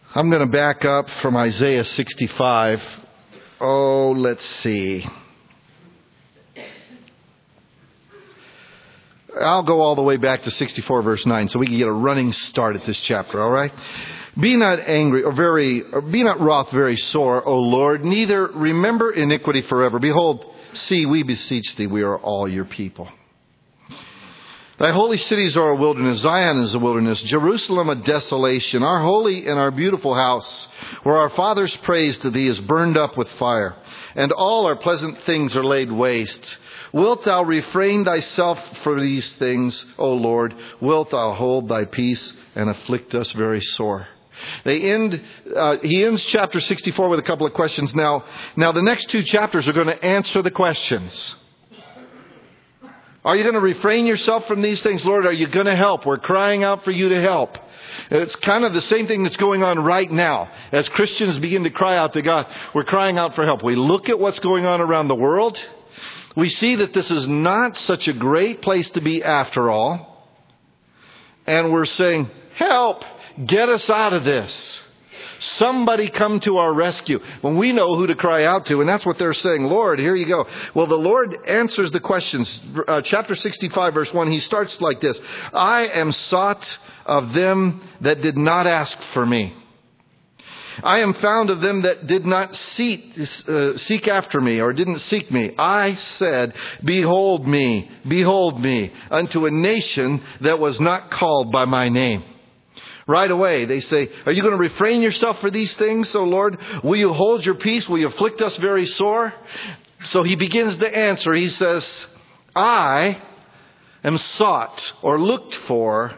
I'm going to back up from Isaiah 65. Oh, let's see. I'll go all the way back to 64 verse 9 so we can get a running start at this chapter, all right? Be not angry or be not wroth very sore, O Lord, neither remember iniquity forever. Behold, see, we beseech thee, we are all your people. Thy holy cities are a wilderness, Zion is a wilderness, Jerusalem a desolation. Our holy and our beautiful house, where our fathers praised to thee, is burned up with fire, and all our pleasant things are laid waste. Wilt thou refrain thyself for these things, O Lord? Wilt thou hold thy peace and afflict us very sore? He ends chapter 64 with a couple of questions. Now the next two chapters are going to answer the questions. Are you going to refrain yourself from these things, Lord? Are you going to help? We're crying out for you to help. It's kind of the same thing that's going on right now. As Christians begin to cry out to God, we're crying out for help. We look at what's going on around the world. We see that this is not such a great place to be after all. And we're saying, help, get us out of this. Somebody come to our rescue. When we know who to cry out to, and that's what they're saying, Lord, here you go. Well, the Lord answers the questions. Chapter 65, verse 1, he starts like this. I am sought of them that did not ask for me. I am found of them that did not seek after me, or didn't seek me. I said, behold me, unto a nation that was not called by my name. Right away, they say, are you going to refrain yourself for these things, O Lord? Will you hold your peace? Will you afflict us very sore? So he begins to answer. He says, I am sought or looked for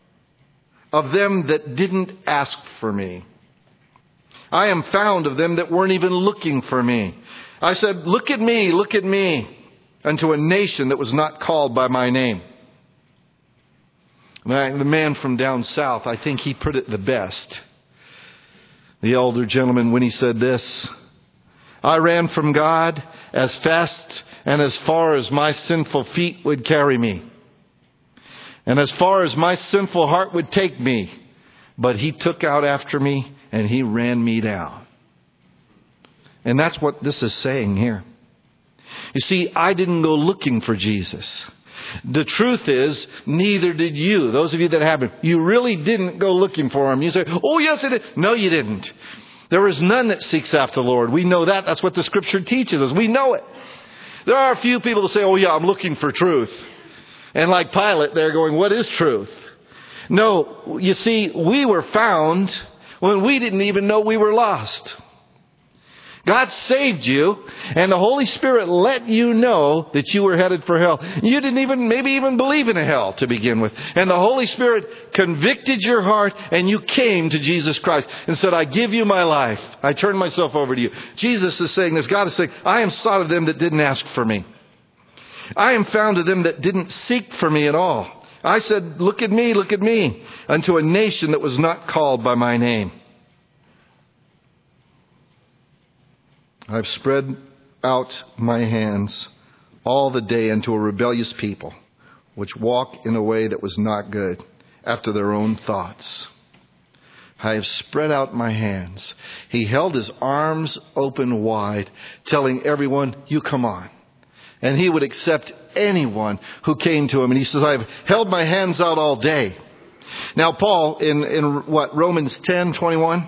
of them that didn't ask for me. I am found of them that weren't even looking for me. I said, look at me, unto a nation that was not called by my name. The man from down south, I think he put it the best. The elder gentleman, when he said this, I ran from God as fast and as far as my sinful feet would carry me, and as far as my sinful heart would take me. But he took out after me and he ran me down. And that's what this is saying here. You see, I didn't go looking for Jesus. The truth is, neither did you. Those of you that haven't, you really didn't go looking for him. You say, oh yes I did. No, you didn't. There is none that seeks after the Lord. We know that. That's what the scripture teaches us. We know it. There are a few people that say, oh yeah, I'm looking for truth. And like Pilate, they're going, what is truth? No, you see, we were found when we didn't even know we were lost. God saved you, and the Holy Spirit let you know that you were headed for hell. You didn't maybe even believe in a hell to begin with. And the Holy Spirit convicted your heart, and you came to Jesus Christ and said, I give you my life. I turn myself over to you. Jesus is saying this. God is saying, I am sought of them that didn't ask for me. I am found of them that didn't seek for me at all. I said, look at me, unto a nation that was not called by my name. I've spread out my hands all the day unto a rebellious people, which walk in a way that was not good, after their own thoughts. I have spread out my hands. He held his arms open wide, telling everyone, you come on. And he would accept anyone who came to him. And he says, I've held my hands out all day. Now, Paul, in Romans 10:21,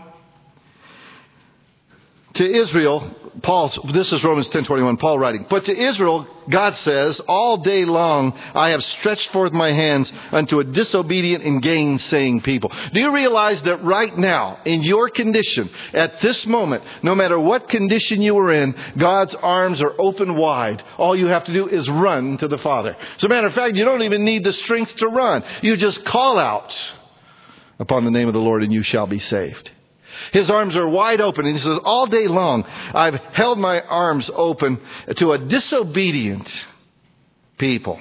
to Israel, this is Romans 10:21, Paul writing. But to Israel, God says, all day long I have stretched forth my hands unto a disobedient and gainsaying people. Do you realize that right now, in your condition, at this moment, no matter what condition you were in, God's arms are open wide. All you have to do is run to the Father. As a matter of fact, you don't even need the strength to run. You just call out upon the name of the Lord and you shall be saved. His arms are wide open. And he says, all day long, I've held my arms open to a disobedient people.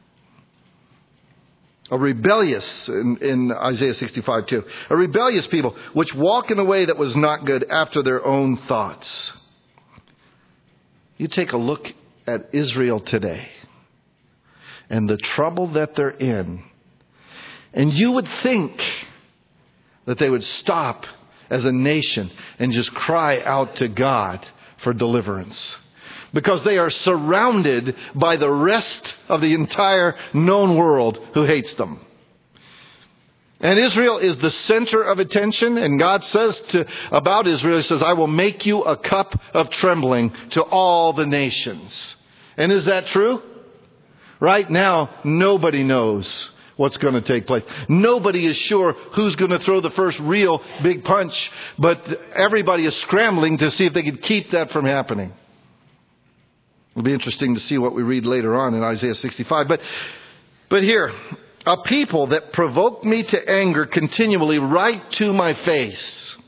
A rebellious, in Isaiah 65 too, a rebellious people, which walk in a way that was not good after their own thoughts. You take a look at Israel today and the trouble that they're in, and you would think that they would stop as a nation and just cry out to God for deliverance. Because they are surrounded by the rest of the entire known world who hates them. And Israel is the center of attention. And God says about Israel, He says, I will make you a cup of trembling to all the nations. And is that true? Right now, nobody knows what's going to take place. Nobody is sure who's going to throw the first real big punch. But everybody is scrambling to see if they can keep that from happening. It'll be interesting to see what we read later on in Isaiah 65. But here, a people that provoke me to anger continually right to my face.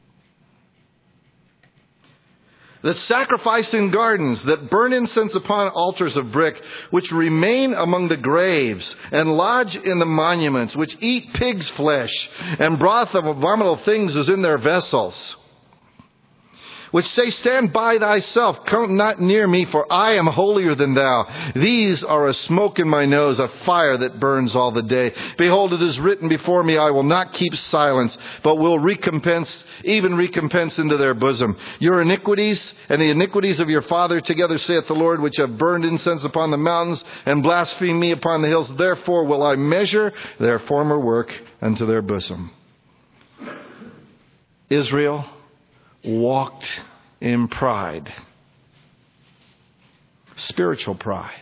That sacrifice in gardens, that burn incense upon altars of brick, which remain among the graves, and lodge in the monuments, which eat pig's flesh, and broth of abominable things is in their vessels. Which say, stand by thyself, come not near me, for I am holier than thou. These are a smoke in my nose, a fire that burns all the day. Behold, it is written before me, I will not keep silence, but will recompense into their bosom. Your iniquities and the iniquities of your father together, saith the Lord, which have burned incense upon the mountains and blasphemed me upon the hills. Therefore will I measure their former work unto their bosom. Israel walked in pride. Spiritual pride.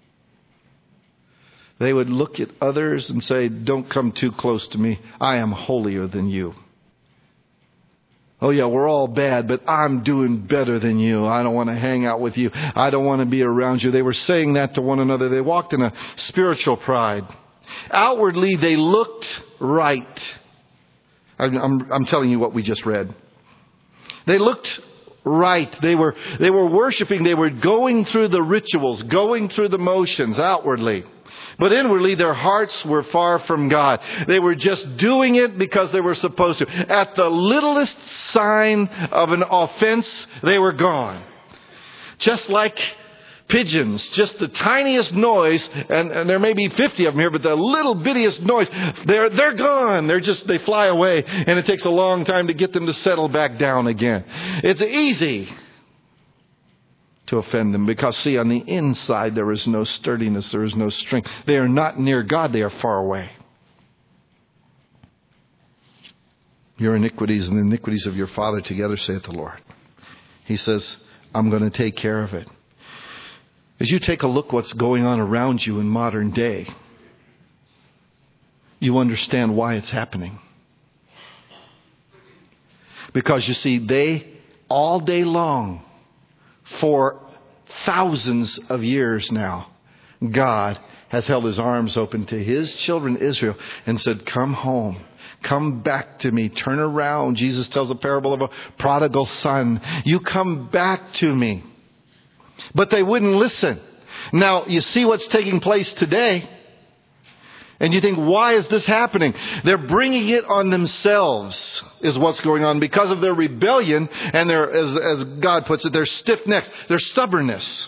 They would look at others and say, don't come too close to me. I am holier than you. Oh yeah, we're all bad, but I'm doing better than you. I don't want to hang out with you. I don't want to be around you. They were saying that to one another. They walked in a spiritual pride. Outwardly, they looked right. I'm telling you what we just read. They looked right. They were worshiping. They were going through the rituals, going through the motions outwardly. But inwardly, their hearts were far from God. They were just doing it because they were supposed to. At the littlest sign of an offense, they were gone. Just like pigeons, just the tiniest noise, and there may be 50 of them here, but the little bittiest noise, they're gone. They fly away, and it takes a long time to get them to settle back down again. It's easy to offend them because, see, on the inside there is no sturdiness, there is no strength. They are not near God, they are far away. Your iniquities and the iniquities of your father together, saith the Lord. He says, I'm going to take care of it. As you take a look what's going on around you in modern day, you understand why it's happening. Because you see, they all day long, for thousands of years now, God has held His arms open to His children Israel and said, come home. Come back to me. Turn around. Jesus tells a parable of a prodigal son. You come back to me. But they wouldn't listen. Now, you see what's taking place today. And you think, why is this happening? They're bringing it on themselves, is what's going on, because of their rebellion and their, as God puts it, their stiff necks, their stubbornness.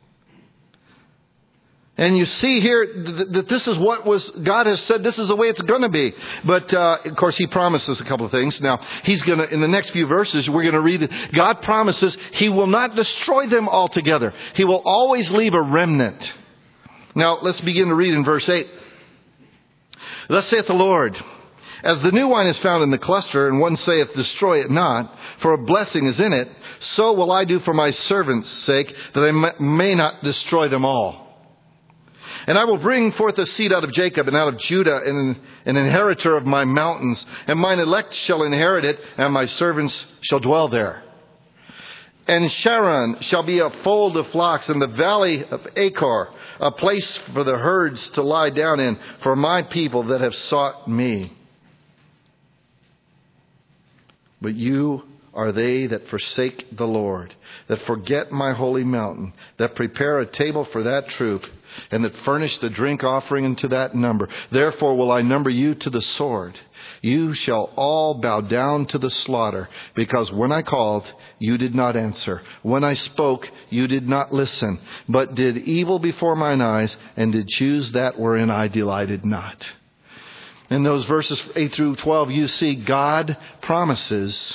And you see here that this is God has said this is the way it's going to be. But, of course, He promises a couple of things. Now, He's going to, in the next few verses, we're going to read it. God promises He will not destroy them altogether. He will always leave a remnant. Now, let's begin to read in verse 8. Thus saith the Lord, as the new wine is found in the cluster, and one saith, destroy it not, for a blessing is in it, so will I do for my servants' sake, that I may not destroy them all. And I will bring forth a seed out of Jacob and out of Judah, and an inheritor of my mountains. And mine elect shall inherit it, and my servants shall dwell there. And Sharon shall be a fold of flocks, and the valley of Achor, a place for the herds to lie down in, for my people that have sought me. But you are they that forsake the Lord, that forget my holy mountain, that prepare a table for that troop, and that furnish the drink offering unto that number. Therefore will I number you to the sword. You shall all bow down to the slaughter, because when I called, you did not answer. When I spoke, you did not listen, but did evil before mine eyes, and did choose that wherein I delighted not. In those verses 8 through 12, you see God promises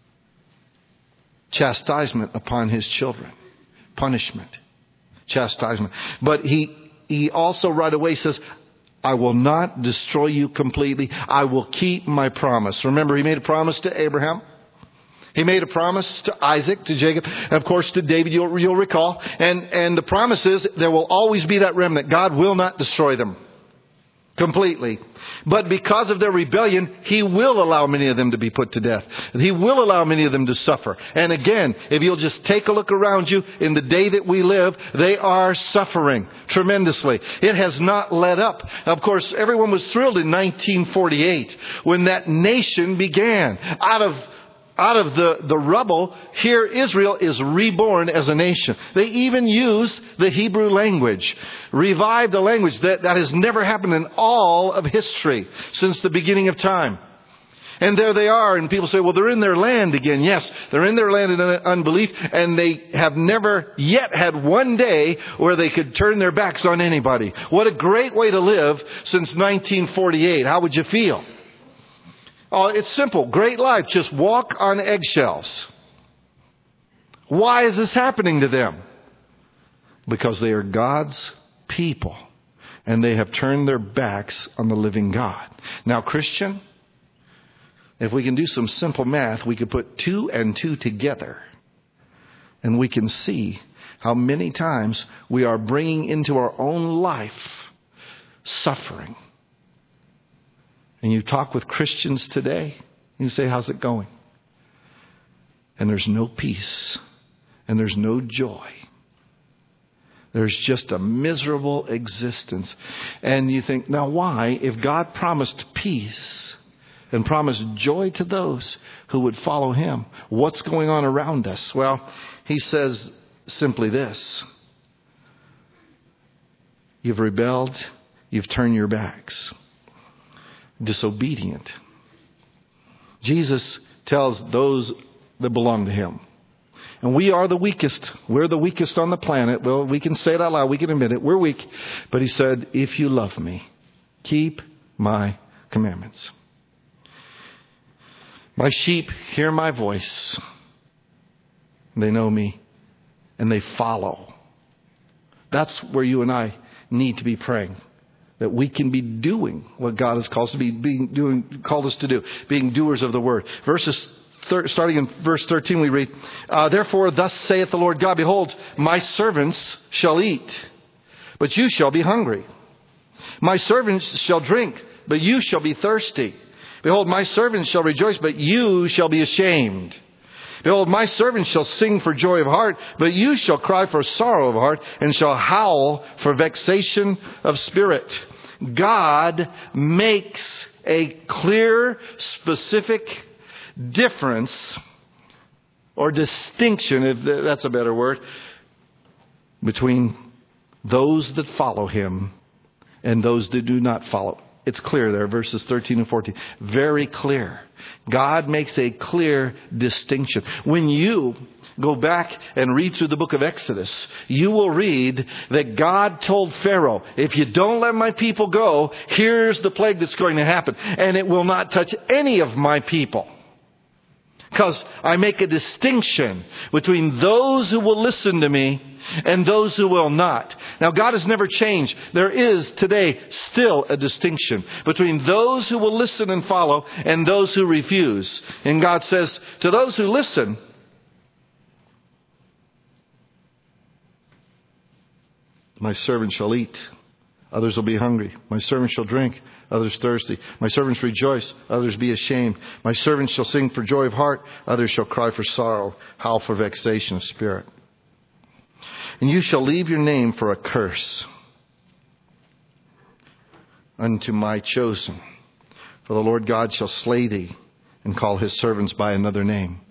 chastisement upon His children. Punishment. Chastisement. But He also right away says, I will not destroy you completely. I will keep my promise. Remember, He made a promise to Abraham. He made a promise to Isaac, to Jacob, and of course to David, you'll recall. And the promise is there will always be that remnant. God will not destroy them completely. But because of their rebellion, He will allow many of them to be put to death. He will allow many of them to suffer. And again, if you'll just take a look around you, in the day that we live, they are suffering tremendously. It has not let up. Of course, everyone was thrilled in 1948 when that nation began. Out of the rubble, here Israel is reborn as a nation. They even use the Hebrew language. Revived a language that has never happened in all of history since the beginning of time. And there they are, and people say, well, they're in their land again. Yes, they're in their land in unbelief, and they have never yet had one day where they could turn their backs on anybody. What a great way to live since 1948. How would you feel? Oh, it's simple. Great life. Just walk on eggshells. Why is this happening to them? Because they are God's people. And they have turned their backs on the living God. Now, Christian, if we can do some simple math, we could put 2 and 2 together. And we can see how many times we are bringing into our own life suffering. And you talk with Christians today, and you say, how's it going? And there's no peace. And there's no joy. There's just a miserable existence. And you think, now why, if God promised peace and promised joy to those who would follow Him, what's going on around us? Well, He says simply this. You've rebelled. You've turned your backs. Disobedient. Jesus tells those that belong to Him. And we are the weakest. We're the weakest on the planet. Well, we can say it out loud. We can admit it. We're weak. But He said, if you love me, keep my commandments. My sheep hear my voice. They know me. And they follow. That's where you and I need to be praying. That we can be doing what God has called us to be, called us to do, being doers of the word. Starting in verse 13, we read, therefore, thus saith the Lord God, behold, my servants shall eat, but you shall be hungry. My servants shall drink, but you shall be thirsty. Behold, my servants shall rejoice, but you shall be ashamed. Behold, my servants shall sing for joy of heart, but you shall cry for sorrow of heart, and shall howl for vexation of spirit. God makes a clear, specific difference or distinction, if that's a better word, between those that follow Him and those that do not follow. It's clear there, verses 13 and 14. Very clear. God makes a clear distinction. When you go back and read through the book of Exodus, you will read that God told Pharaoh, if you don't let my people go, here's the plague that's going to happen. And it will not touch any of my people. Because I make a distinction between those who will listen to me and those who will not. Now, God has never changed. There is today still a distinction between those who will listen and follow and those who refuse. And God says, to those who listen, my servant shall eat, others will be hungry. My servant shall drink, others thirsty. My servants rejoice, others be ashamed. My servants shall sing for joy of heart, others shall cry for sorrow, howl for vexation of spirit. And you shall leave your name for a curse unto my chosen. For the Lord God shall slay thee and call His servants by another name.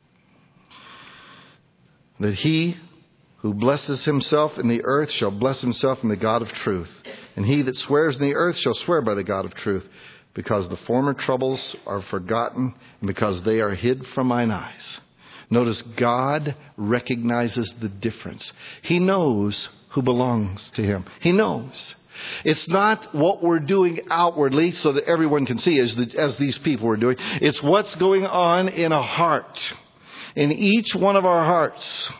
That he who blesses himself in the earth shall bless himself in the God of truth. And he that swears in the earth shall swear by the God of truth, because the former troubles are forgotten, and because they are hid from mine eyes. Notice God recognizes the difference. He knows who belongs to Him. He knows. It's not what we're doing outwardly so that everyone can see as these people were doing. It's what's going on in a heart, in each one of our hearts.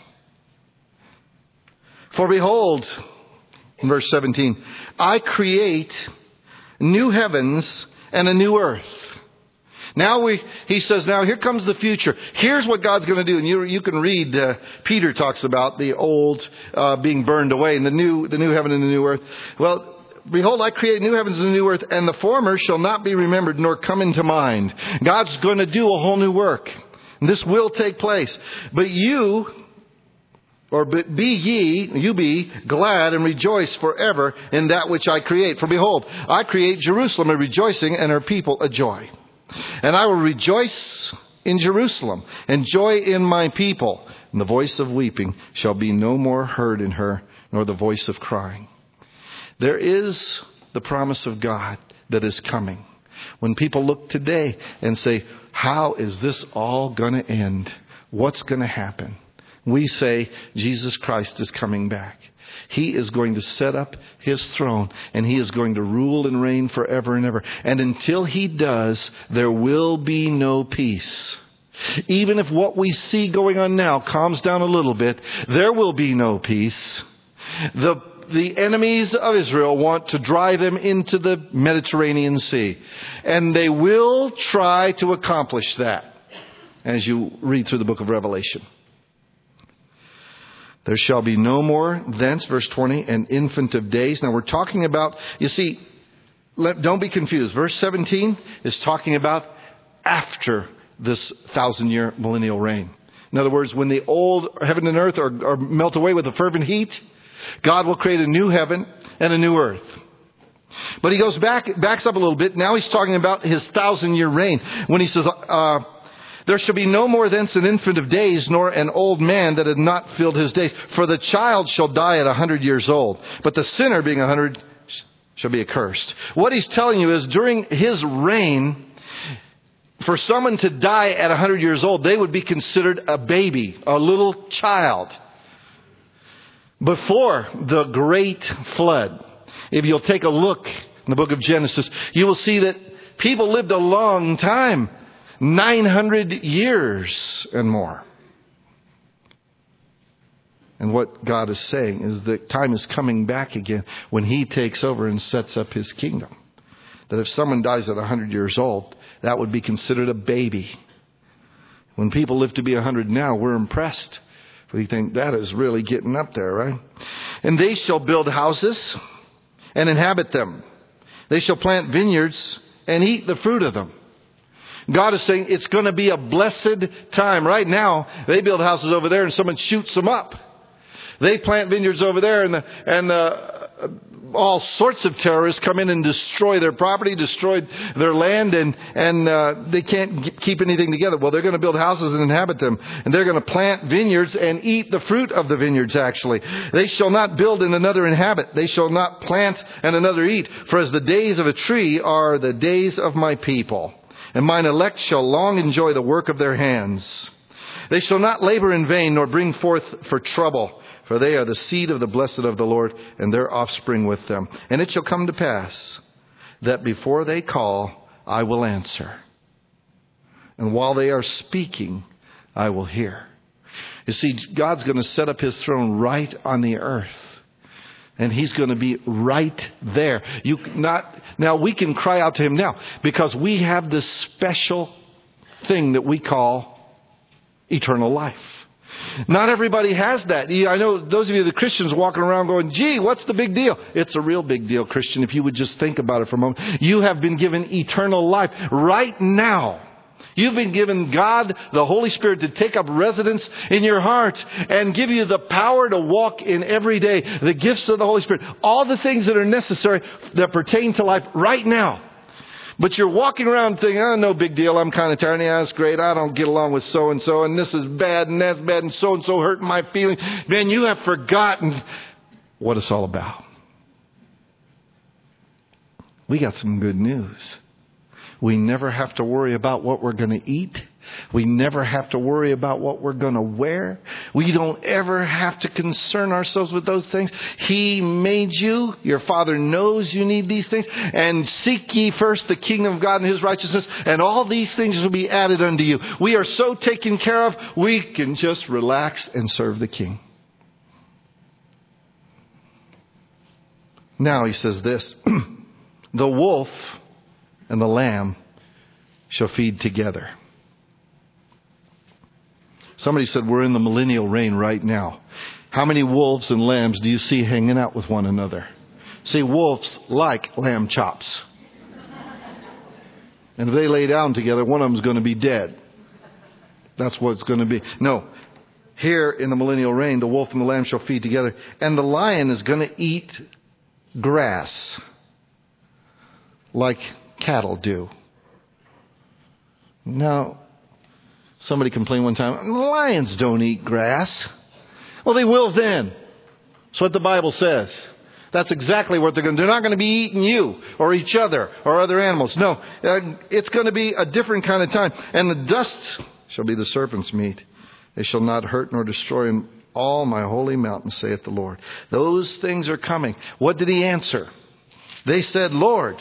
For behold, in verse 17, I create new heavens and a new earth. Now he says, now here comes the future. Here's what God's going to do. And you can read, Peter talks about the old being burned away and the new heaven and the new earth. Well, behold, I create new heavens and a new earth, and the former shall not be remembered nor come into mind. God's going to do a whole new work. And this will take place. But be glad and rejoice forever in that which I create. For behold, I create Jerusalem a rejoicing and her people a joy. And I will rejoice in Jerusalem and joy in my people. And the voice of weeping shall be no more heard in her, nor the voice of crying. There is the promise of God that is coming. When people look today and say, how is this all going to end? What's going to happen? We say Jesus Christ is coming back. He is going to set up His throne, and He is going to rule and reign forever and ever. And until He does, there will be no peace. Even if what we see going on now calms down a little bit, there will be no peace. The enemies of Israel want to drive them into the Mediterranean Sea. And they will try to accomplish that as you read through the book of Revelation. There shall be no more thence, verse 20, an infant of days. Now we're talking about, you see, don't be confused. Verse 17 is talking about after this 1,000-year millennial reign. In other words, when the old heaven and earth are melt away with a fervent heat, God will create a new heaven and a new earth. But he backs up a little bit. Now he's talking about his 1,000-year reign. When he says, there shall be no more thence an infant of days, nor an old man that had not filled his days. For the child shall die at 100 years old, but the sinner being 100 shall be accursed. What he's telling you is during his reign, for someone to die at 100 years old, they would be considered a baby, a little child. Before the great flood, if you'll take a look in the book of Genesis, you will see that people lived a long time. 900 years and more. And what God is saying is that time is coming back again when He takes over and sets up His kingdom. That if someone dies at 100 years old, that would be considered a baby. When people live to be 100 now, we're impressed. We think that is really getting up there, right? And they shall build houses and inhabit them. They shall plant vineyards and eat the fruit of them. God is saying it's going to be a blessed time. Right now, they build houses over there and someone shoots them up. They plant vineyards over there and all sorts of terrorists come in and destroy their property, destroy their land, and they can't keep anything together. Well, they're going to build houses and inhabit them. And they're going to plant vineyards and eat the fruit of the vineyards, actually. They shall not build and another inhabit. They shall not plant and another eat. For as the days of a tree are the days of my people. And mine elect shall long enjoy the work of their hands. They shall not labor in vain, nor bring forth for trouble. For they are the seed of the blessed of the Lord, and their offspring with them. And it shall come to pass that before they call, I will answer. And while they are speaking, I will hear. You see, God's going to set up His throne right on the earth. And He's going to be right there. Now we can cry out to Him now because we have this special thing that we call eternal life. Not everybody has that. I know those of you, the Christians, walking around going, gee, what's the big deal? It's a real big deal, Christian, if you would just think about it for a moment. You have been given eternal life right now. You've been given God, the Holy Spirit, to take up residence in your heart and give you the power to walk in every day, the gifts of the Holy Spirit, all the things that are necessary that pertain to life right now. But you're walking around thinking, oh, no big deal. I'm kind of tired. Yeah, that's great. I don't get along with so-and-so, and this is bad, and that's bad, and so-and-so hurting my feelings. Man, you have forgotten what it's all about. We got some good news. We never have to worry about what we're going to eat We never have to worry about what we're going to wear. We don't ever have to concern ourselves with those things. He made you. Your Father knows you need these things. And seek ye first the kingdom of God and His righteousness, and all these things will be added unto you. We are so taken care of, we can just relax and serve the King. Now he says this, the wolf and the lamb shall feed together. Somebody said we're in the millennial reign right now. How many wolves and lambs do you see hanging out with one another? See, wolves like lamb chops. And if they lay down together, one of them's going to be dead. That's what it's going to be. No. Here in the millennial reign, the wolf and the lamb shall feed together. And the lion is going to eat grass like cattle do. Now, somebody complained one time, lions don't eat grass. Well, they will then. That's what the Bible says. That's exactly what they're going to do. They're not going to be eating you or each other or other animals. No, it's going to be a different kind of time. And the dust shall be the serpent's meat. They shall not hurt nor destroy in all my holy mountain, saith the Lord. Those things are coming. What did He answer? They said, Lord,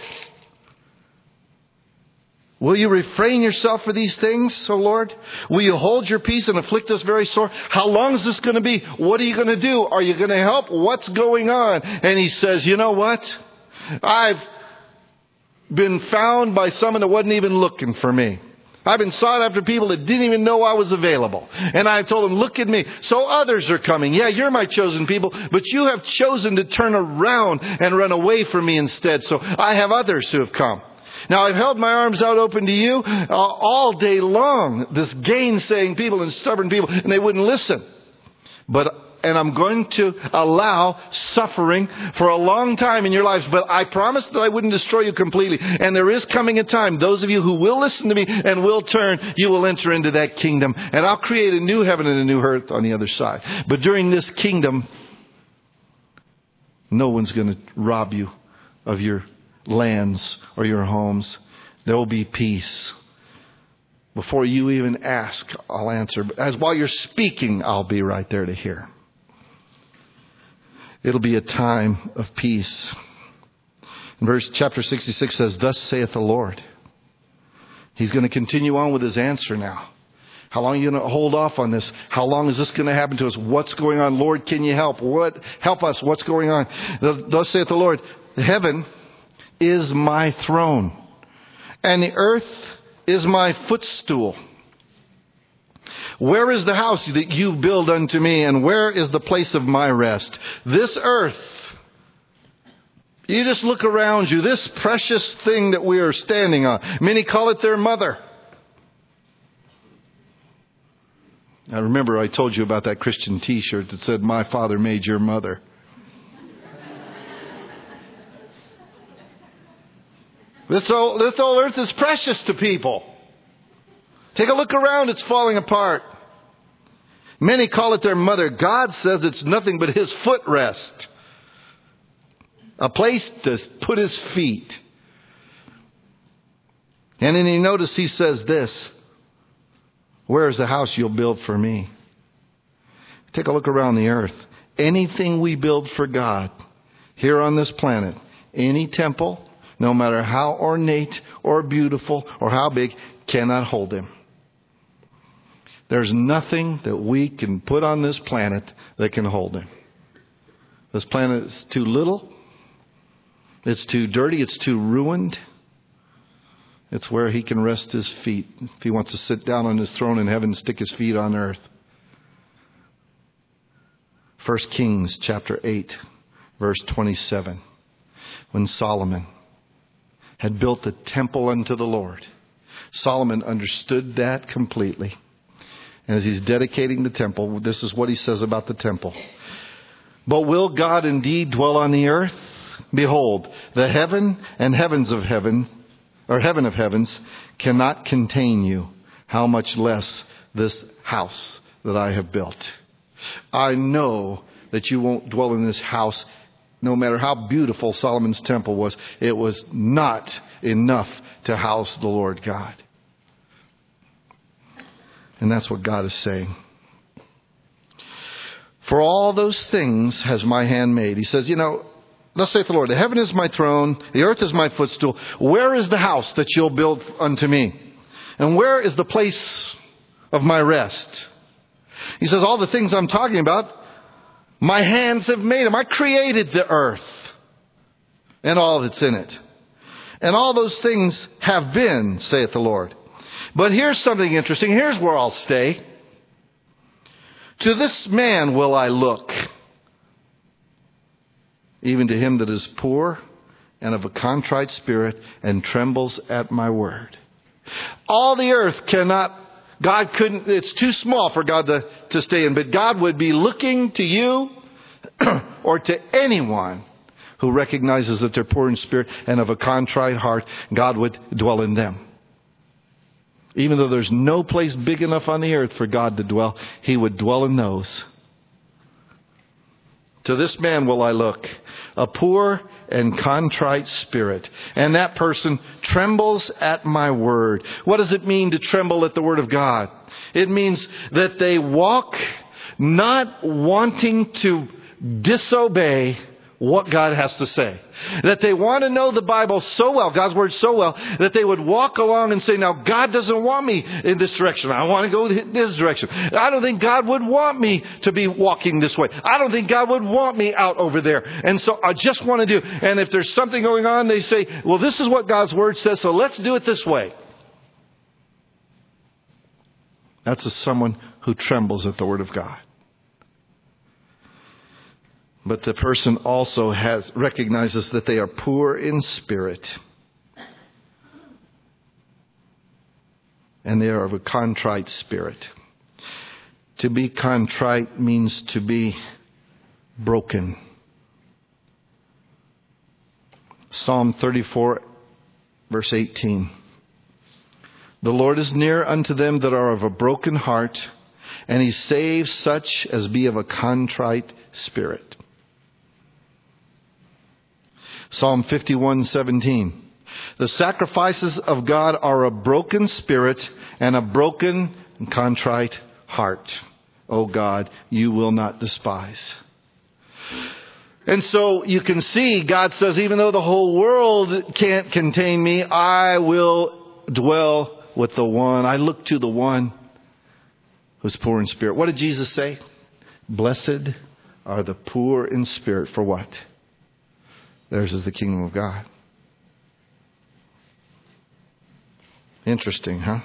will you refrain yourself for these things, O Lord? Will you hold your peace and afflict us very sore? How long is this going to be? What are you going to do? Are you going to help? What's going on? And He says, you know what? I've been found by someone that wasn't even looking for me. I've been sought after people that didn't even know I was available. And I've told them, look at me. So others are coming. Yeah, you're my chosen people, but you have chosen to turn around and run away from me instead. So I have others who have come. Now, I've held my arms out open to you all day long. This gainsaying people and stubborn people, and they wouldn't listen. And I'm going to allow suffering for a long time in your lives. But I promised that I wouldn't destroy you completely. And there is coming a time, those of you who will listen to me and will turn, you will enter into that kingdom. And I'll create a new heaven and a new earth on the other side. But during this kingdom, no one's going to rob you of your lands or your homes. There will be peace. Before you even ask, I'll answer. As while you're speaking, I'll be right there to hear. It'll be a time of peace. Chapter 66 says, thus saith the Lord. He's going to continue on with His answer now. How long are you going to hold off on this? How long is this going to happen to us? What's going on? Lord, can you help? Help us. What's going on? Thus saith the Lord, heaven is my throne, and the earth is my footstool. Where is the house that you build unto me, and where is the place of my rest? This earth, you just look around you, this precious thing that we are standing on. Many call it their mother. I remember I told you about that Christian t-shirt that said, my father made your mother. This old earth is precious to people. Take a look around, it's falling apart. Many call it their mother. God says it's nothing but His footrest. A place to put His feet. And then you notice He says this, where is the house you'll build for me? Take a look around the earth. Anything we build for God here on this planet, any temple, no matter how ornate or beautiful or how big, cannot hold Him. There's nothing that we can put on this planet that can hold Him. This planet is too little. It's too dirty. It's too ruined. It's where He can rest His feet. If He wants to sit down on His throne in heaven and stick His feet on earth. 1 Kings chapter 8, verse 27. When Solomon had built the temple unto the Lord. Solomon understood that completely. And as he's dedicating the temple, this is what he says about the temple. But will God indeed dwell on the earth? Behold, the heaven and heavens of heaven, or heaven of heavens, cannot contain you. How much less this house that I have built. I know that you won't dwell in this house. No matter how beautiful Solomon's temple was, it was not enough to house the Lord God. And that's what God is saying. For all those things has my hand made. He says, thus saith the Lord, the heaven is my throne, the earth is my footstool. Where is the house that you'll build unto me? And where is the place of my rest? He says, all the things I'm talking about, my hands have made them. I created the earth and all that's in it. And all those things have been, saith the Lord. But here's something interesting. Here's where I'll stay. To this man will I look, even to him that is poor and of a contrite spirit and trembles at my word. All the earth God couldn't, it's too small for God to stay in. But God would be looking to you or to anyone who recognizes that they're poor in spirit and of a contrite heart. God would dwell in them. Even though there's no place big enough on the earth for God to dwell, He would dwell in those. To this man will I look, a poor and contrite spirit. And that person trembles at my word. What does it mean to tremble at the word of God? It means that they walk not wanting to disobey what God has to say. That they want to know the Bible so well, God's Word so well, that they would walk along and say, now God doesn't want me in this direction. I want to go in this direction. I don't think God would want me to be walking this way. I don't think God would want me out over there. And so I just want to do. And if there's something going on, they say, well, this is what God's Word says, so let's do it this way. That's someone who trembles at the Word of God. But the person also recognizes that they are poor in spirit. And they are of a contrite spirit. To be contrite means to be broken. Psalm 34, verse 18. The Lord is near unto them that are of a broken heart, and He saves such as be of a contrite spirit. Psalm 51:17. The sacrifices of God are a broken spirit and a broken and contrite heart. O God, you will not despise. And so you can see God says, even though the whole world can't contain me, I will dwell with the one. I look to the one who's poor in spirit. What did Jesus say? Blessed are the poor in spirit. For what? Theirs is the kingdom of God. Interesting, huh?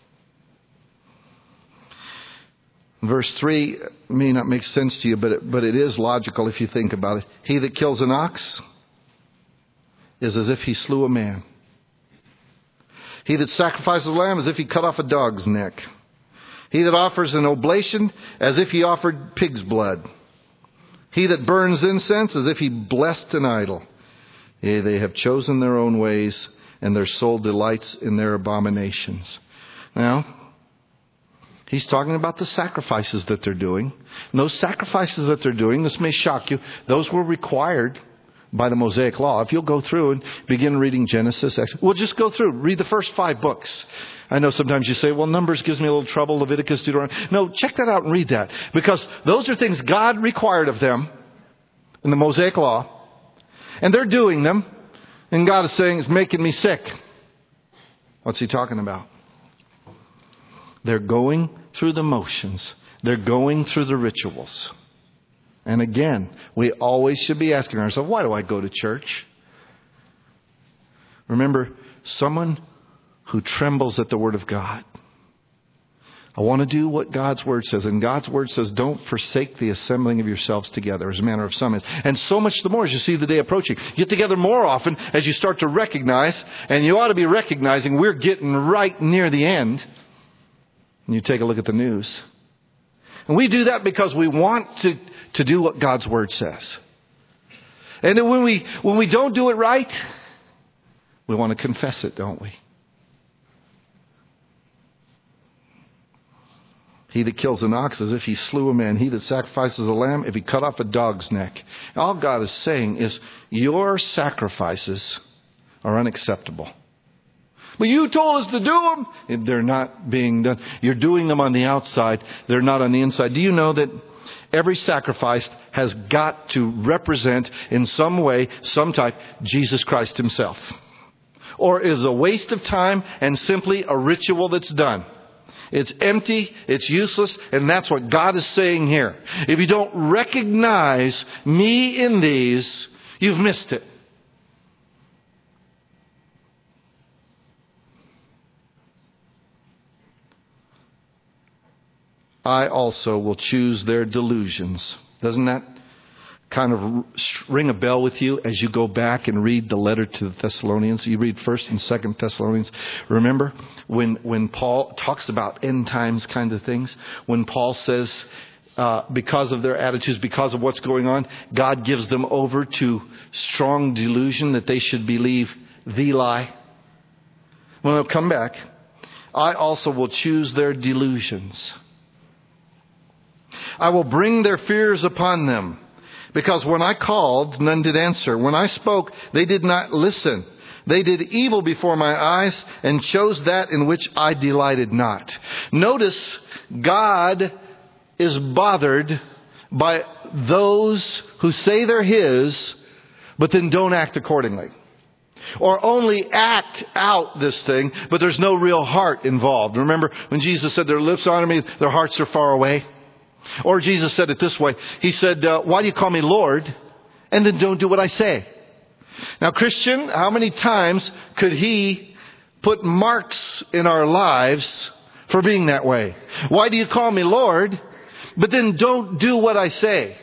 Verse 3 may not make sense to you, but it is logical if you think about it. He that kills an ox is as if he slew a man. He that sacrifices a lamb as if he cut off a dog's neck. He that offers an oblation as if he offered pig's blood. He that burns incense as if he blessed an idol. Yea, they have chosen their own ways, and their soul delights in their abominations. Now, he's talking about the sacrifices that they're doing. And those sacrifices that they're doing, this may shock you, those were required by the Mosaic Law. If you'll go through and begin reading Genesis, we'll just go through, read the first 5 books. I know sometimes you say, well, Numbers gives me a little trouble, Leviticus, Deuteronomy. No, check that out and read that. Because those are things God required of them in the Mosaic Law. And they're doing them. And God is saying, it's making me sick. What's He talking about? They're going through the motions. They're going through the rituals. And again, we always should be asking ourselves, why do I go to church? Remember, someone who trembles at the Word of God. I want to do what God's Word says. And God's Word says, don't forsake the assembling of yourselves together, as a manner of some is. And so much the more as you see the day approaching. Get together more often as you start to recognize, and you ought to be recognizing we're getting right near the end. And you take a look at the news. And we do that because we want to do what God's Word says. And then when we don't do it right, we want to confess it, don't we? He that kills an ox as if he slew a man. He that sacrifices a lamb if he cut off a dog's neck. All God is saying is your sacrifices are unacceptable. But you told us to do them. They're not being done. You're doing them on the outside. They're not on the inside. Do you know that every sacrifice has got to represent in some way, some type, Jesus Christ himself? Or is a waste of time and simply a ritual that's done? It's empty, it's useless, and that's what God is saying here. If you don't recognize me in these, you've missed it. I also will choose their delusions. Doesn't that kind of ring a bell with you as you go back and read the letter to the Thessalonians? You read 1st and 2nd Thessalonians. Remember when Paul talks about end times kind of things? When Paul says, because of their attitudes, because of what's going on, God gives them over to strong delusion that they should believe the lie. Well, they'll come back. I also will choose their delusions. I will bring their fears upon them. Because when I called, none did answer. When I spoke, they did not listen. They did evil before my eyes and chose that in which I delighted not. Notice, God is bothered by those who say they're His, but then don't act accordingly. Or only act out this thing, but there's no real heart involved. Remember when Jesus said, their lips honor me, their hearts are far away? Or Jesus said it this way. He said, why do you call me Lord and then don't do what I say? Now, Christian, how many times could He put marks in our lives for being that way? Why do you call me Lord, but then don't do what I say?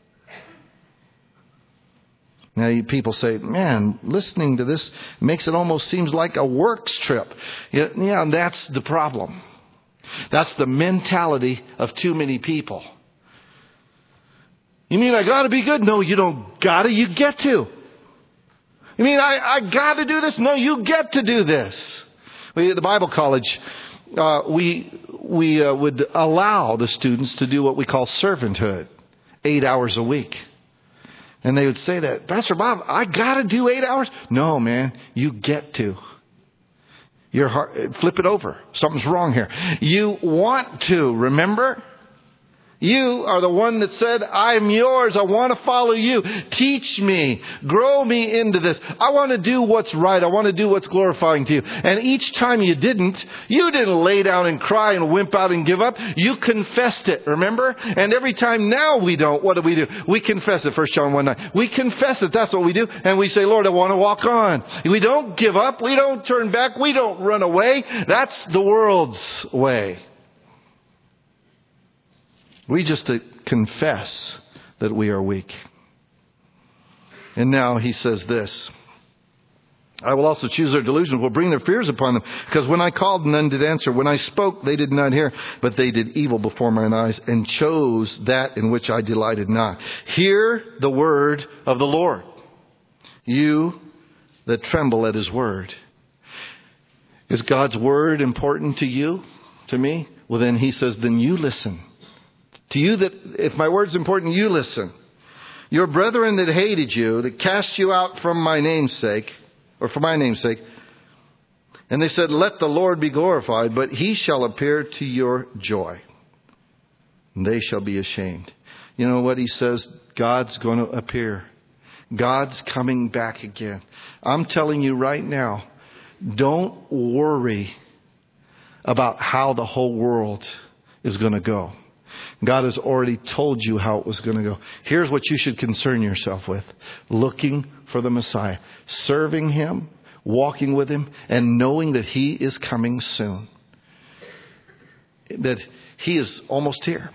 Now, people say, man, listening to this makes it almost seems like a works trip. Yeah, that's the problem. That's the mentality of too many people. You mean I got to be good? No, you don't got to. You get to. You mean I got to do this? No, you get to do this. At the Bible college, we would allow the students to do what we call servanthood, 8 hours a week. And they would say that, Pastor Bob, I got to do 8 hours? No, man, you get to. Your heart, flip it over. Something's wrong here. You want to, remember? You are the one that said, I'm yours. I want to follow you. Teach me. Grow me into this. I want to do what's right. I want to do what's glorifying to you. And each time you didn't lay down and cry and wimp out and give up. You confessed it, remember? And every time now we don't, what do? We confess it. 1 John 1:9. We confess it. That's what we do. And we say, Lord, I want to walk on. We don't give up. We don't turn back. We don't run away. That's the world's way. We just confess that we are weak. And now he says this. I will also choose their delusions, will bring their fears upon them. Because when I called, none did answer. When I spoke, they did not hear. But they did evil before mine eyes and chose that in which I delighted not. Hear the word of the Lord, you that tremble at His word. Is God's word important to you, to me? Well, then he says, then you listen. To you that, if my word's important, you listen. Your brethren that hated you, that cast you out from my name's sake, or for my name's sake, and they said, let the Lord be glorified, but He shall appear to your joy, and they shall be ashamed. You know what he says? God's going to appear. God's coming back again. I'm telling you right now, don't worry about how the whole world is going to go. God has already told you how it was going to go. Here's what you should concern yourself with. Looking for the Messiah. Serving Him. Walking with Him. And knowing that He is coming soon. That He is almost here.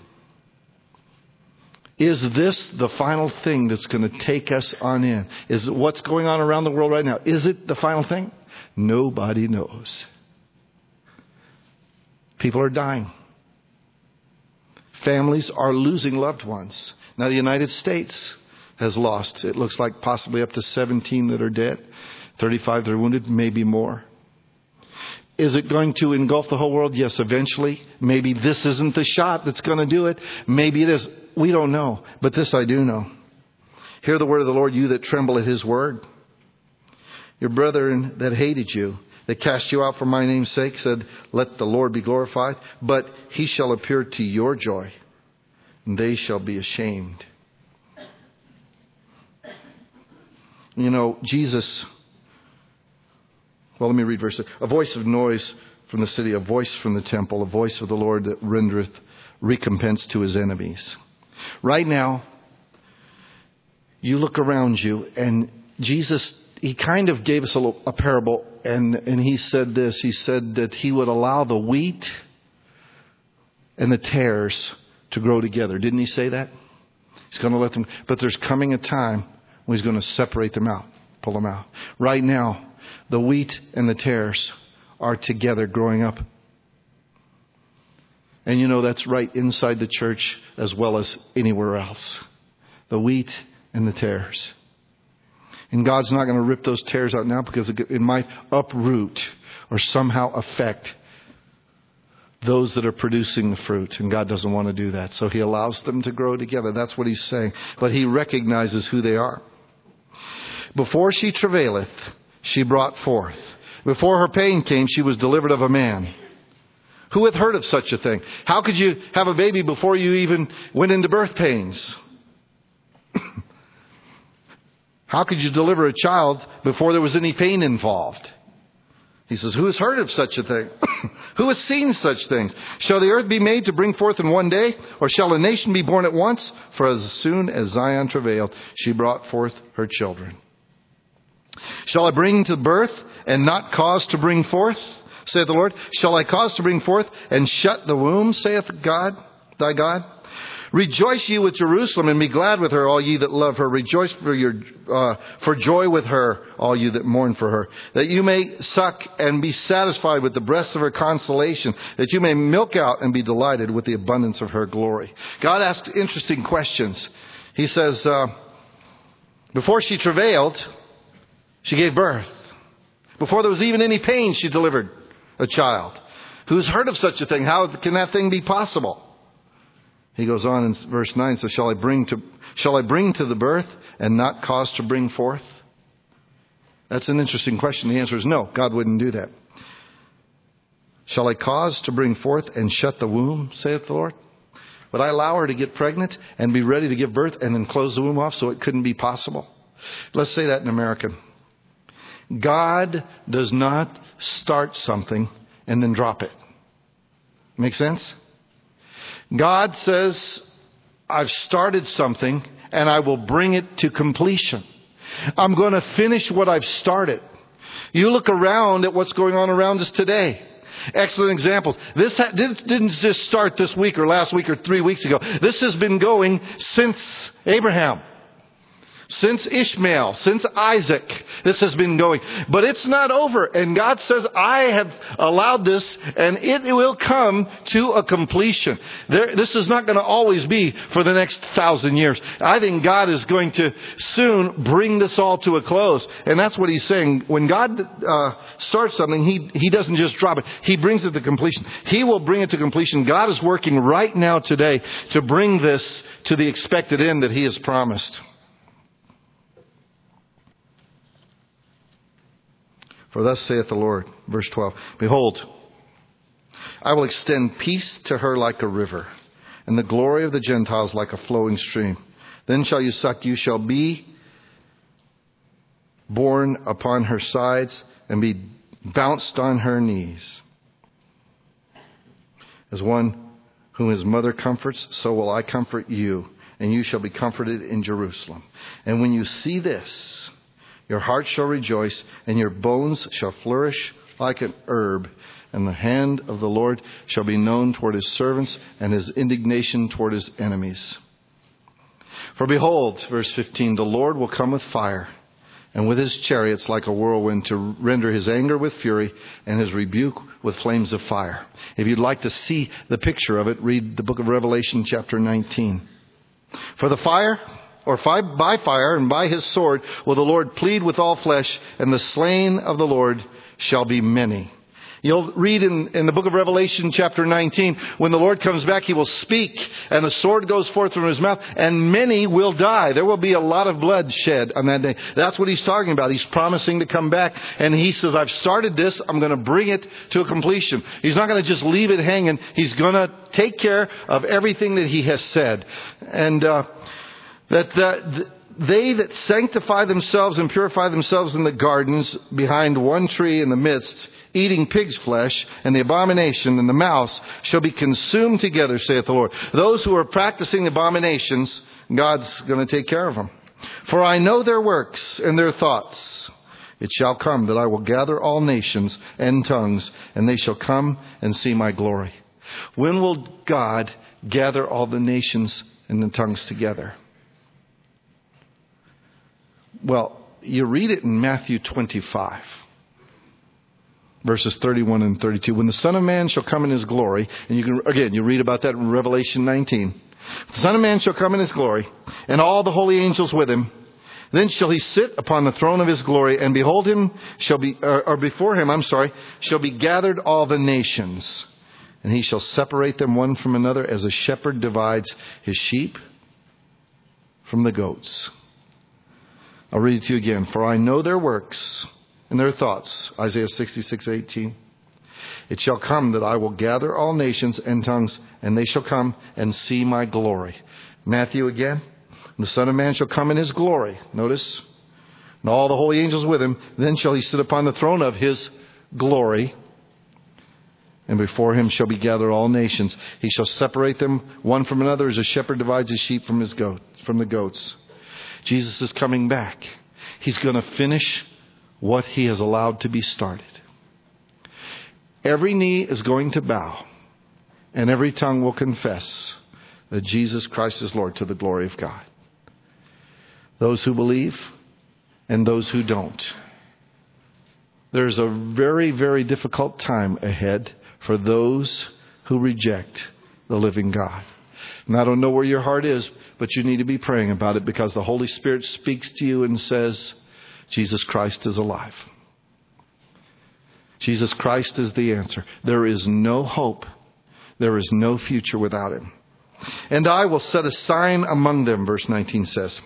Is this the final thing that's going to take us on in? Is what's going on around the world right now? Is it the final thing? Nobody knows. People are dying. Families are losing loved ones. Now the United States has lost, it looks like possibly up to 17 that are dead, 35 that are wounded, maybe more. Is it going to engulf the whole world? Yes, eventually. Maybe this isn't the shot that's going to do it. Maybe it is. We don't know. But this I do know. Hear the word of the Lord, you that tremble at His word. Your brethren that hated you, that cast you out for my name's sake said, let the Lord be glorified. But he shall appear to your joy, and they shall be ashamed. You know, Jesus, well, let me read verse 6. A voice of noise from the city, a voice from the temple, a voice of the Lord that rendereth recompense to his enemies. Right now, you look around you, and Jesus, he kind of gave us a parable, and he said this. He said that he would allow the wheat and the tares to grow together. Didn't he say that? He's going to let them, but there's coming a time when he's going to separate them out, pull them out. Right now, the wheat and the tares are together growing up. And you know, that's right inside the church as well as anywhere else. The wheat and the tares. And God's not going to rip those tares out now because it might uproot or somehow affect those that are producing the fruit. And God doesn't want to do that. So he allows them to grow together. That's what he's saying. But he recognizes who they are. Before she travaileth, she brought forth. Before her pain came, she was delivered of a man. Who hath heard of such a thing? How could you have a baby before you even went into birth pains? How could you deliver a child before there was any pain involved? He says, who has heard of such a thing? Who has seen such things? Shall the earth be made to bring forth in one day? Or shall a nation be born at once? For as soon as Zion travailed, she brought forth her children. Shall I bring to birth and not cause to bring forth, saith the Lord? Shall I cause to bring forth and shut the womb, saith God, thy God? Rejoice ye with Jerusalem, and be glad with her, all ye that love her. Rejoice for joy with her, all you that mourn for her. That you may suck and be satisfied with the breasts of her consolation. That you may milk out and be delighted with the abundance of her glory. God asked interesting questions. He says, before she travailed, she gave birth. Before there was even any pain, she delivered a child. Who's heard of such a thing? How can that thing be possible? He goes on in verse 9, says, Shall I bring to the birth and not cause to bring forth? That's an interesting question. The answer is no, God wouldn't do that. Shall I cause to bring forth and shut the womb, saith the Lord? Would I allow her to get pregnant and be ready to give birth and then close the womb off so it couldn't be possible? Let's say that in American. God does not start something and then drop it. Make sense? God says, I've started something and I will bring it to completion. I'm going to finish what I've started. You look around at what's going on around us today. Excellent examples. This didn't just start this week or last week or 3 weeks ago. This has been going since Abraham. Since Ishmael, since Isaac, this has been going. But it's not over. And God says, I have allowed this and it will come to a completion. This is not going to always be for the next 1,000 years. I think God is going to soon bring this all to a close. And that's what he's saying. When God starts something, he doesn't just drop it. He brings it to completion. He will bring it to completion. God is working right now today to bring this to the expected end that he has promised. For thus saith the Lord, verse 12, Behold, I will extend peace to her like a river, and the glory of the Gentiles like a flowing stream. Then shall you suck, you shall be borne upon her sides, and be bounced on her knees. As one whom his mother comforts, so will I comfort you, and you shall be comforted in Jerusalem. And when you see this, your heart shall rejoice, and your bones shall flourish like an herb. And the hand of the Lord shall be known toward his servants, and his indignation toward his enemies. For behold, verse 15, the Lord will come with fire, and with his chariots like a whirlwind, to render his anger with fury, and his rebuke with flames of fire. If you'd like to see the picture of it, read the book of Revelation chapter 19. For the fire... by fire and by his sword will the Lord plead with all flesh, and the slain of the Lord shall be many. You'll read in the book of Revelation chapter 19, when the Lord comes back, He will speak and a sword goes forth from His mouth and many will die. There will be a lot of blood shed on that day. That's what He's talking about. He's promising to come back and He says, I've started this. I'm going to bring it to a completion. He's not going to just leave it hanging. He's going to take care of everything that He has said. And they that sanctify themselves and purify themselves in the gardens behind one tree in the midst, eating pig's flesh, and the abomination and the mouse shall be consumed together, saith the Lord. Those who are practicing abominations, God's going to take care of them. For I know their works and their thoughts. It shall come that I will gather all nations and tongues, and they shall come and see my glory. When will God gather all the nations and the tongues together? Well, you read it in Matthew 25. Verses 31 and 32. When the Son of Man shall come in His glory, and you read about that in Revelation 19. The Son of Man shall come in His glory, and all the holy angels with Him. Then shall He sit upon the throne of His glory, and before Him shall be gathered all the nations. And He shall separate them one from another, as a shepherd divides his sheep from the goats. I'll read it to you again. For I know their works and their thoughts. Isaiah 66:18. It shall come that I will gather all nations and tongues, and they shall come and see my glory. Matthew again. The Son of Man shall come in His glory. Notice. And all the holy angels with Him. Then shall He sit upon the throne of His glory. And before Him shall be gathered all nations. He shall separate them one from another, as a shepherd divides his sheep from the goats. Jesus is coming back. He's going to finish what He has allowed to be started. Every knee is going to bow, and every tongue will confess that Jesus Christ is Lord, to the glory of God. Those who believe and those who don't. There's a very, very difficult time ahead for those who reject the living God. And I don't know where your heart is, but you need to be praying about it, because the Holy Spirit speaks to you and says, Jesus Christ is alive. Jesus Christ is the answer. There is no hope. There is no future without Him. And I will set a sign among them, verse 19 says.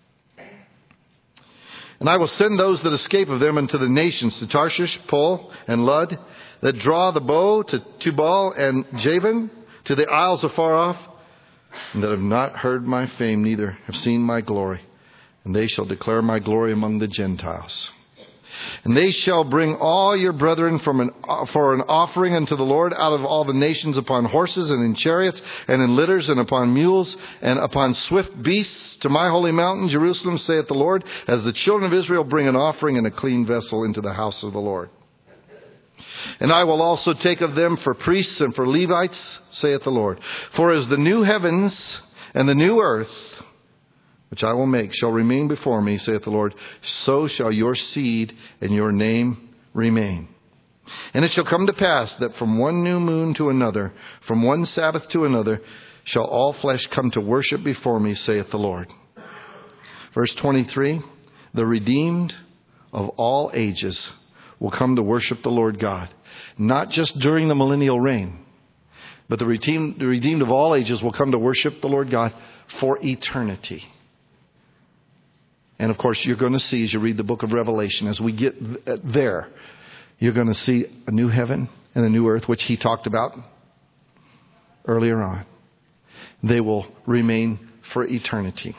And I will send those that escape of them unto the nations, to Tarshish, Pul, and Lud, that draw the bow, to Tubal and Javan, to the isles afar off, and that have not heard my fame, neither have seen my glory. And they shall declare my glory among the Gentiles. And they shall bring all your brethren for an offering unto the Lord out of all the nations, upon horses and in chariots and in litters and upon mules and upon swift beasts, to my holy mountain Jerusalem, saith the Lord, as the children of Israel bring an offering in a clean vessel into the house of the Lord. And I will also take of them for priests and for Levites, saith the Lord. For as the new heavens and the new earth, which I will make, shall remain before me, saith the Lord, so shall your seed and your name remain. And it shall come to pass that from one new moon to another, from one Sabbath to another, shall all flesh come to worship before me, saith the Lord. Verse 23, the redeemed of all ages will come to worship the Lord God. Not just during the millennial reign, but the redeemed of all ages will come to worship the Lord God for eternity. And of course, you're going to see, as you read the book of Revelation, as we get there, you're going to see a new heaven and a new earth, which He talked about earlier on. They will remain for eternity.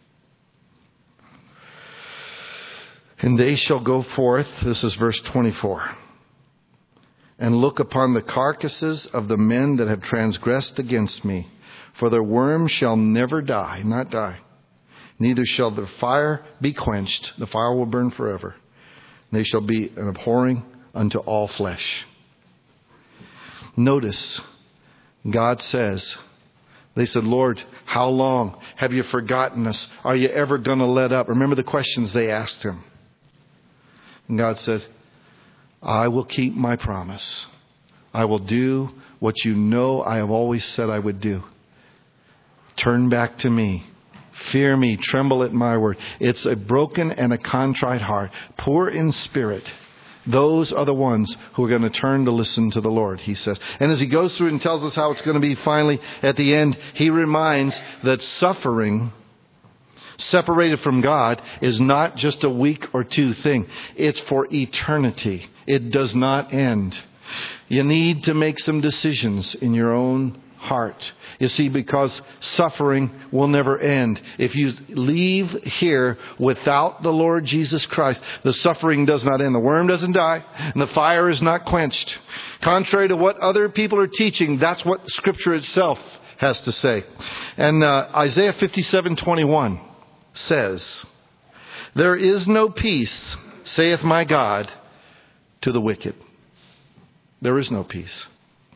And they shall go forth, this is verse 24, and look upon the carcasses of the men that have transgressed against me. For their worm shall never die, not die. Neither shall the fire be quenched. The fire will burn forever. And they shall be an abhorring unto all flesh. Notice, God says, they said, Lord, how long? Have you forgotten us? Are you ever going to let up? Remember the questions they asked Him. And God said, I will keep my promise. I will do what you know I have always said I would do. Turn back to me. Fear me. Tremble at my word. It's a broken and a contrite heart, poor in spirit, Those are the ones who are going to turn to listen to the Lord, he says. And as he goes through and tells us how it's going to be finally at the end, he reminds that suffering separated from God is not just a week or two thing. It's for eternity. It does not end. You need to make some decisions in your own heart. You see, because suffering will never end. If you leave here without the Lord Jesus Christ, the suffering does not end. The worm doesn't die, and the fire is not quenched. Contrary to what other people are teaching, that's what Scripture itself has to say. And Isaiah 57:21 says, "There is no peace, saith my God, to the wicked." There is no peace.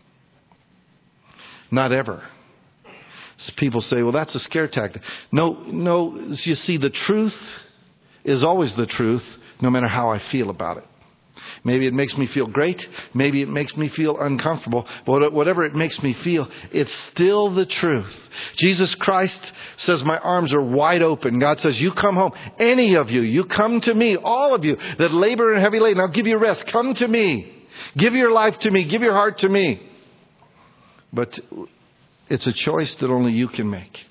Not ever. People say, well, that's a scare tactic. No, you see, the truth is always the truth, no matter how I feel about it. Maybe it makes me feel great. Maybe it makes me feel uncomfortable. But whatever it makes me feel, it's still the truth. Jesus Christ says, my arms are wide open. God says, you come home. Any of you, you come to me. All of you that labor and heavy laden, I'll give you rest. Come to me. Give your life to me. Give your heart to me. But it's a choice that only you can make.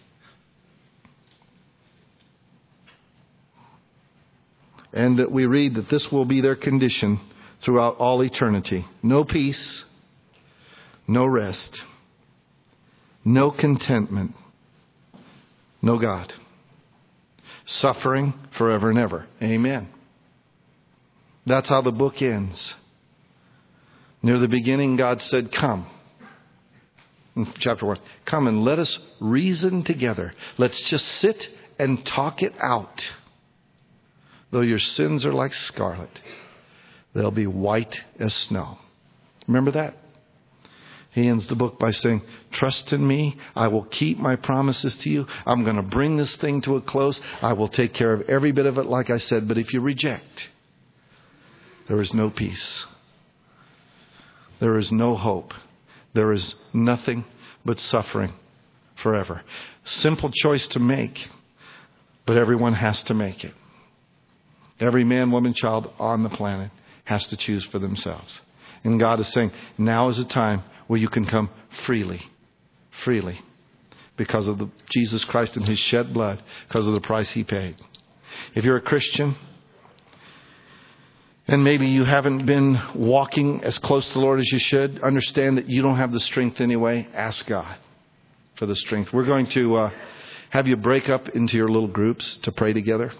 And that we read that this will be their condition throughout all eternity. No peace, no rest, no contentment, no God. Suffering forever and ever. Amen. That's how the book ends. Near the beginning, God said, come. In chapter 1, come and let us reason together. Let's just sit and talk it out. Though your sins are like scarlet, they'll be white as snow. Remember that? He ends the book by saying, trust in me. I will keep my promises to you. I'm going to bring this thing to a close. I will take care of every bit of it, like I said. But if you reject, there is no peace. There is no hope. There is nothing but suffering forever. Simple choice to make, but everyone has to make it. Every man, woman, child on the planet has to choose for themselves. And God is saying, now is a time where you can come freely, because of Jesus Christ and His shed blood, because of the price He paid. If you're a Christian, and maybe you haven't been walking as close to the Lord as you should, understand that you don't have the strength anyway. Ask God for the strength. We're going to have you break up into your little groups to pray together.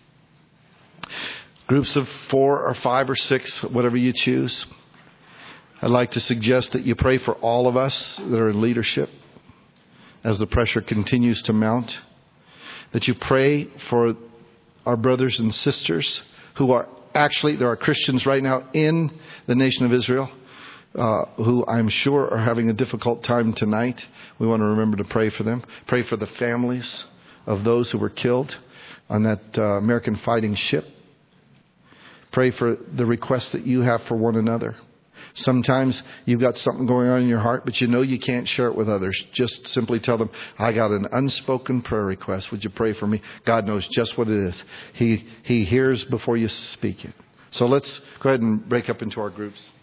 Groups of 4 or 5 or 6, whatever you choose. I'd like to suggest that you pray for all of us that are in leadership as the pressure continues to mount. That you pray for our brothers and sisters who are actually, there are Christians right now in the nation of Israel who I'm sure are having a difficult time tonight. We want to remember to pray for them. Pray for the families of those who were killed on that American fighting ship. Pray for the requests that you have for one another. Sometimes you've got something going on in your heart, but you know you can't share it with others. Just simply tell them, I got an unspoken prayer request. Would you pray for me? God knows just what it is. He hears before you speak it. So let's go ahead and break up into our groups.